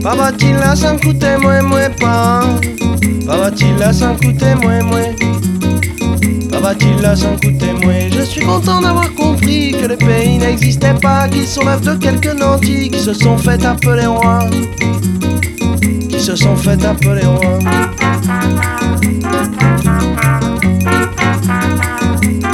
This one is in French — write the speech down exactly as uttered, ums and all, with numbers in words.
Babatilla sans coûter moins moins pas. Babatilla sans coûter moins moins. Babatilla sans coûter moins. Je suis content d'avoir compris que le pays n'existait pas, qu'ils sont l'œuvre de quelques nantis qui se sont fait appeler rois, qui se sont fait appeler rois.